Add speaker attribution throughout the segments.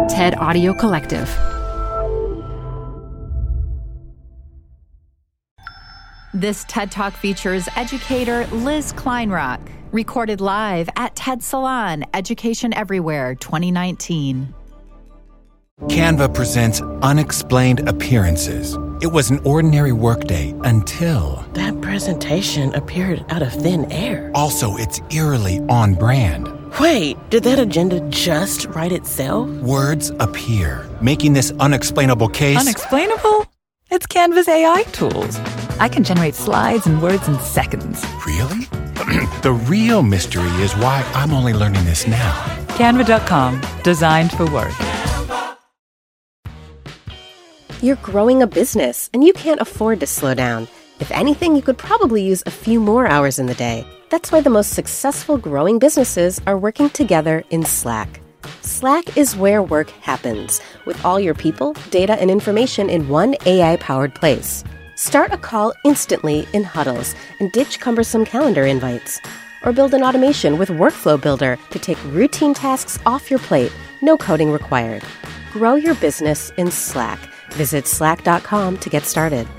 Speaker 1: TED Audio Collective.
Speaker 2: This TED Talk features educator Liz Kleinrock, recorded live at TED Salon, Education Everywhere 2019.
Speaker 3: Canva presents Unexplained Appearances. It was an ordinary workday until...
Speaker 4: That presentation appeared out of thin air.
Speaker 3: Also, it's eerily on brand.
Speaker 4: Wait, did that agenda just write itself?
Speaker 3: Words appear, making this unexplainable case...
Speaker 5: Unexplainable? It's Canva's AI tools. I can generate slides and words in seconds.
Speaker 3: Really? The real mystery is why I'm only learning this now.
Speaker 5: Canva.com, designed for work.
Speaker 6: You're growing a business, and you can't afford to slow down. If anything, you could probably use a few more hours in the day. That's why the most successful growing businesses are working together in Slack. Slack is where work happens, with all your people, data, and information in one AI-powered place. Start a call instantly in huddles and ditch cumbersome calendar invites. Or build an automation with Workflow Builder to take routine tasks off your plate, no coding required. Grow your business in Slack. Visit slack.com to get started.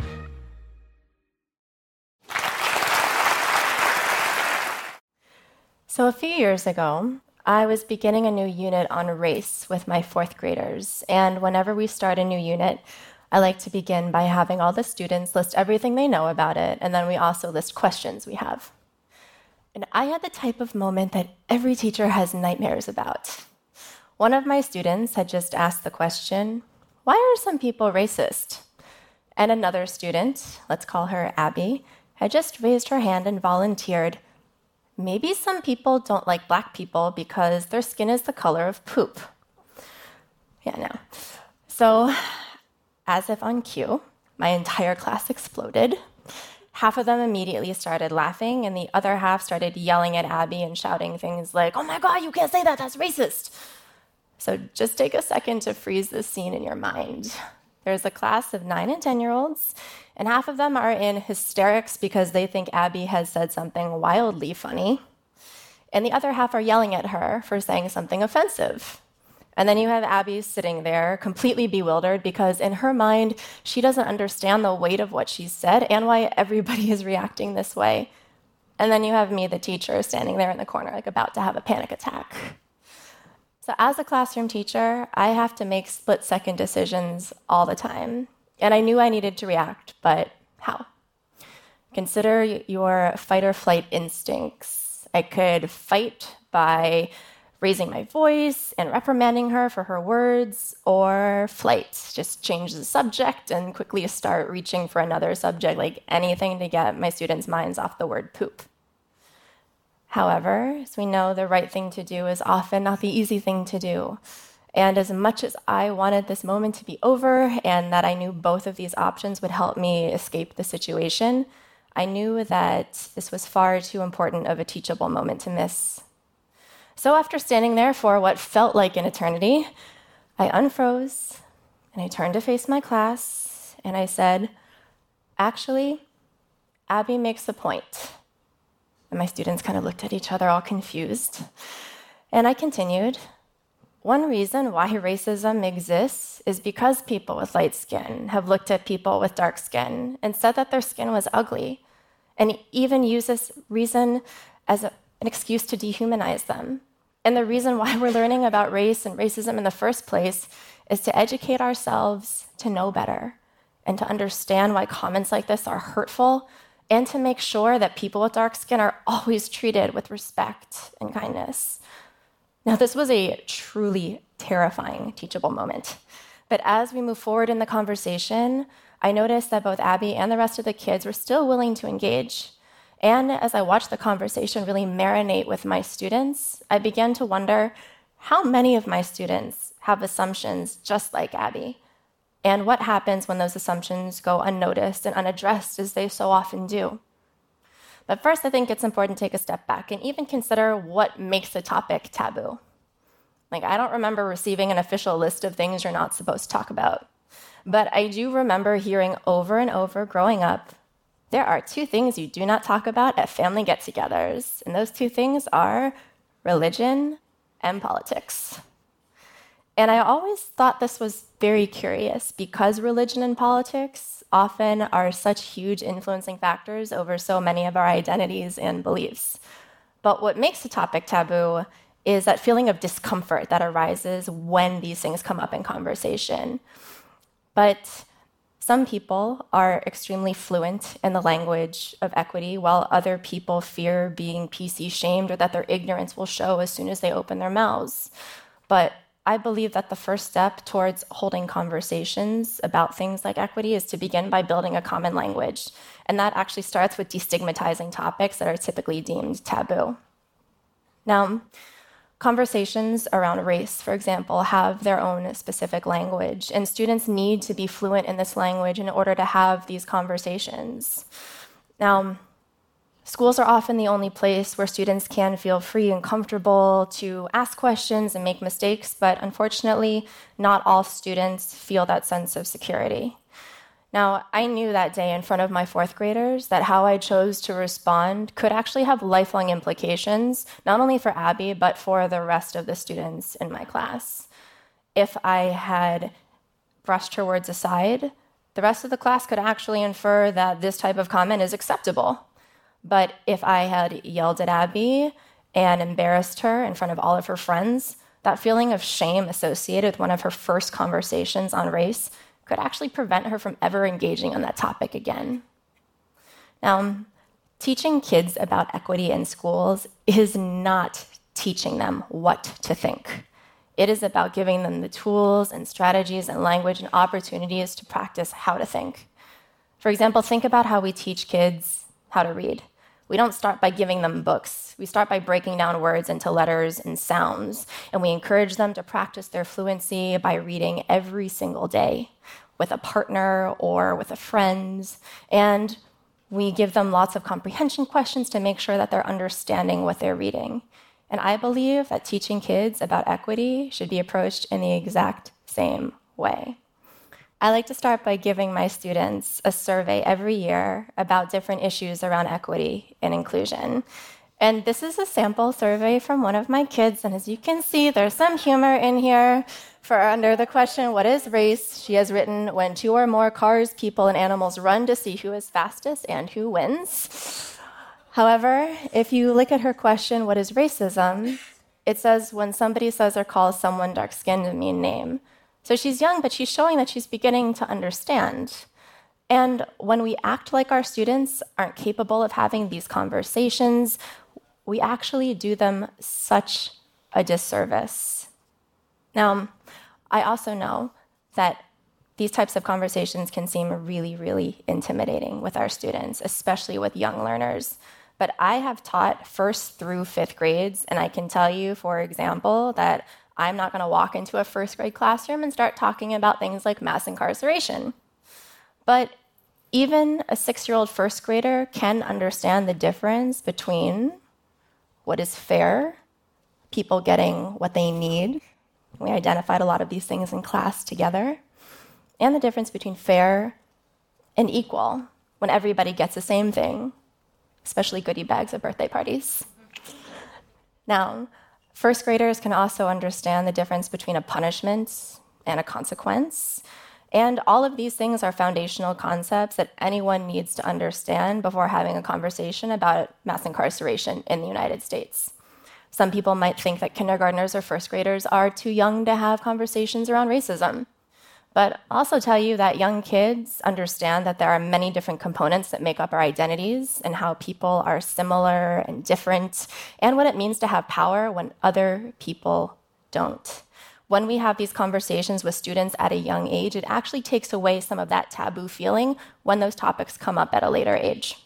Speaker 7: So a few years ago, I was beginning a new unit on race with my fourth graders. And whenever we start a new unit, I like to begin by having all the students list everything they know about it, and then we also list questions we have. And I had the type of moment that every teacher has nightmares about. One of my students had just asked the question, "Why are some people racist?" And another student, let's call her Abby, had just raised her hand and volunteered, "Maybe some people don't like Black people because their skin is the color of poop." Yeah, no. So, as if on cue, my entire class exploded. Half of them immediately started laughing, and the other half started yelling at Abby and shouting things like, "Oh my God, you can't say that, that's racist." So just take a second to freeze this scene in your mind. There's a class of 9 and 10-year-olds, and half of them are in hysterics because they think Abby has said something wildly funny, and the other half are yelling at her for saying something offensive. And then you have Abby sitting there completely bewildered because in her mind, she doesn't understand the weight of what she's said and why everybody is reacting this way. And then you have me, the teacher, standing there in the corner, like about to have a panic attack. So as a classroom teacher, I have to make split-second decisions all the time. And I knew I needed to react, but how? Consider your fight or flight instincts. I could fight by raising my voice and reprimanding her for her words, or flight, just change the subject and quickly start reaching for another subject, like anything to get my students' minds off the word poop. However, as we know, the right thing to do is often not the easy thing to do. And as much as I wanted this moment to be over and that I knew both of these options would help me escape the situation, I knew that this was far too important of a teachable moment to miss. So after standing there for what felt like an eternity, I unfroze and I turned to face my class and I said, "Actually, Abby makes a point." And my students kind of looked at each other all confused. And I continued, "One reason why racism exists is because people with light skin have looked at people with dark skin and said that their skin was ugly, and even use this reason as an excuse to dehumanize them. And the reason why we're learning about race and racism in the first place is to educate ourselves to know better and to understand why comments like this are hurtful, and to make sure that people with dark skin are always treated with respect and kindness." Now, this was a truly terrifying teachable moment. But as we move forward in the conversation, I noticed that both Abby and the rest of the kids were still willing to engage. And as I watched the conversation really marinate with my students, I began to wonder how many of my students have assumptions just like Abby. And what happens when those assumptions go unnoticed and unaddressed, as they so often do? But first, I think it's important to take a step back and even consider what makes a topic taboo. Like, I don't remember receiving an official list of things you're not supposed to talk about. But I do remember hearing over and over growing up, there are 2 things you do not talk about at family get-togethers. And those 2 things are religion and politics. And I always thought this was very curious because religion and politics often are such huge influencing factors over so many of our identities and beliefs. But what makes the topic taboo is that feeling of discomfort that arises when these things come up in conversation. But some people are extremely fluent in the language of equity, while other people fear being PC shamed or that their ignorance will show as soon as they open their mouths. But I believe that the first step towards holding conversations about things like equity is to begin by building a common language. And that actually starts with destigmatizing topics that are typically deemed taboo. Now, conversations around race, for example, have their own specific language, and students need to be fluent in this language in order to have these conversations. Now, schools are often the only place where students can feel free and comfortable to ask questions and make mistakes, but unfortunately, not all students feel that sense of security. Now, I knew that day in front of my fourth graders that how I chose to respond could actually have lifelong implications, not only for Abby, but for the rest of the students in my class. If I had brushed her words aside, the rest of the class could actually infer that this type of comment is acceptable. But if I had yelled at Abby and embarrassed her in front of all of her friends, that feeling of shame associated with one of her first conversations on race could actually prevent her from ever engaging on that topic again. Now, teaching kids about equity in schools is not teaching them what to think. It is about giving them the tools and strategies and language and opportunities to practice how to think. For example, think about how we teach kids how to read. We don't start by giving them books. We start by breaking down words into letters and sounds, and we encourage them to practice their fluency by reading every single day with a partner or with a friend, and we give them lots of comprehension questions to make sure that they're understanding what they're reading. And I believe that teaching kids about equity should be approached in the exact same way. I like to start by giving my students a survey every year about different issues around equity and inclusion. And this is a sample survey from one of my kids, and as you can see, there's some humor in here. For under the question, what is race? She has written, when two or more cars, people, and animals run to see who is fastest and who wins. However, if you look at her question, what is racism? It says when somebody says or calls someone dark-skinned a mean name. So she's young, but she's showing that she's beginning to understand. And when we act like our students aren't capable of having these conversations, we actually do them such a disservice. Now, I also know that these types of conversations can seem really, really intimidating with our students, especially with young learners. But I have taught 1st through 5th grades, and I can tell you, for example, that I'm not going to walk into a 1st grade classroom and start talking about things like mass incarceration. But even a 6-year-old 1st grader can understand the difference between what is fair, people getting what they need. We identified a lot of these things in class together. And the difference between fair and equal, when everybody gets the same thing, especially goodie bags at birthday parties. Now, 1st graders can also understand the difference between a punishment and a consequence. And all of these things are foundational concepts that anyone needs to understand before having a conversation about mass incarceration in the United States. Some people might think that kindergartners or 1st graders are too young to have conversations around racism. But I'll also tell you that young kids understand that there are many different components that make up our identities and how people are similar and different, and what it means to have power when other people don't. When we have these conversations with students at a young age, it actually takes away some of that taboo feeling when those topics come up at a later age.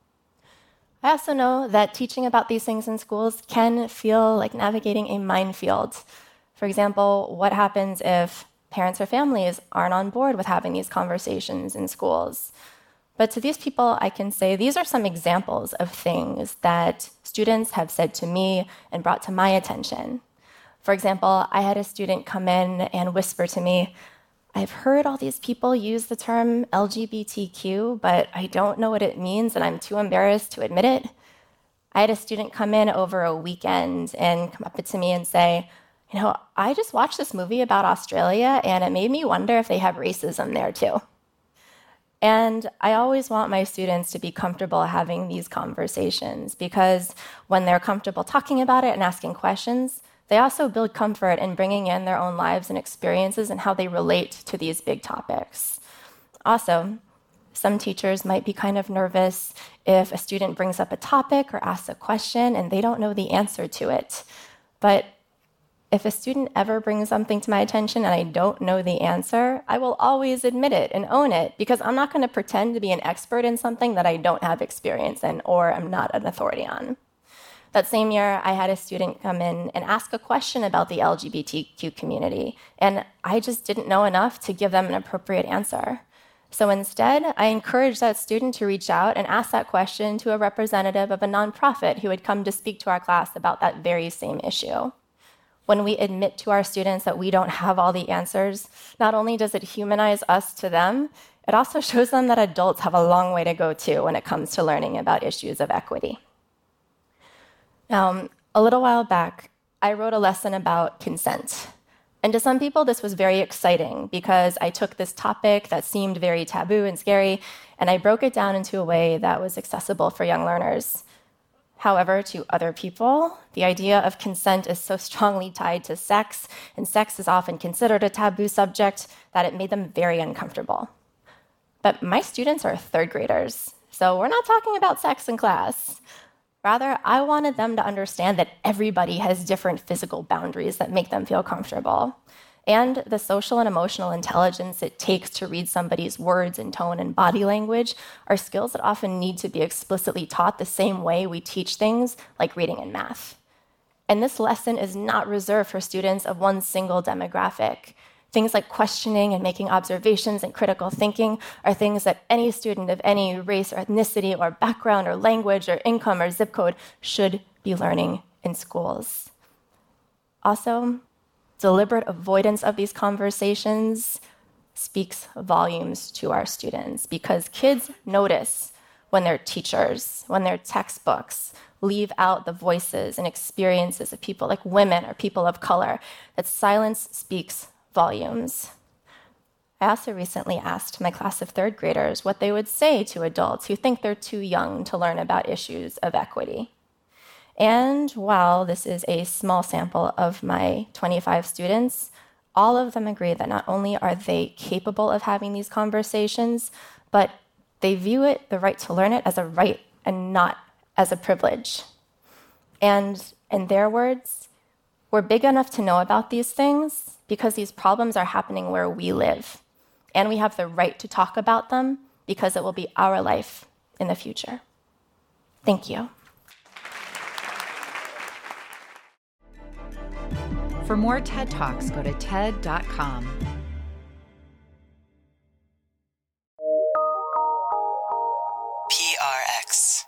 Speaker 7: I also know that teaching about these things in schools can feel like navigating a minefield. For example, what happens if parents or families aren't on board with having these conversations in schools? But to these people, I can say these are some examples of things that students have said to me and brought to my attention. For example, I had a student come in and whisper to me, I've heard all these people use the term LGBTQ, but I don't know what it means and I'm too embarrassed to admit it. I had a student come in over a weekend and come up to me and say, I just watched this movie about Australia and it made me wonder if they have racism there too. And I always want my students to be comfortable having these conversations because when they're comfortable talking about it and asking questions, they also build comfort in bringing in their own lives and experiences and how they relate to these big topics. Also, some teachers might be kind of nervous if a student brings up a topic or asks a question and they don't know the answer to it. But if a student ever brings something to my attention and I don't know the answer, I will always admit it and own it because I'm not going to pretend to be an expert in something that I don't have experience in or I'm not an authority on. That same year, I had a student come in and ask a question about the LGBTQ community, and I just didn't know enough to give them an appropriate answer. So instead, I encouraged that student to reach out and ask that question to a representative of a nonprofit who had come to speak to our class about that very same issue. When we admit to our students that we don't have all the answers, not only does it humanize us to them, it also shows them that adults have a long way to go too when it comes to learning about issues of equity. Now, a little while back, I wrote a lesson about consent. And to some people, this was very exciting because I took this topic that seemed very taboo and scary, and I broke it down into a way that was accessible for young learners. However, to other people, the idea of consent is so strongly tied to sex, and sex is often considered a taboo subject, that it made them very uncomfortable. But my students are third graders, so we're not talking about sex in class. Rather, I wanted them to understand that everybody has different physical boundaries that make them feel comfortable. And the social and emotional intelligence it takes to read somebody's words and tone and body language are skills that often need to be explicitly taught the same way we teach things like reading and math. And this lesson is not reserved for students of one single demographic. Things like questioning and making observations and critical thinking are things that any student of any race or ethnicity or background or language or income or zip code should be learning in schools. Also, deliberate avoidance of these conversations speaks volumes to our students because kids notice when their teachers, when their textbooks leave out the voices and experiences of people like women or people of color, that silence speaks volumes. I also recently asked my class of third graders what they would say to adults who think they're too young to learn about issues of equity. And while this is a small sample of my 25 students, all of them agree that not only are they capable of having these conversations, but they view it, the right to learn it, as a right and not as a privilege. And in their words, we're big enough to know about these things because these problems are happening where we live. And we have the right to talk about them because it will be our life in the future. Thank you.
Speaker 2: For more TED Talks, go to TED.com.
Speaker 1: PRX.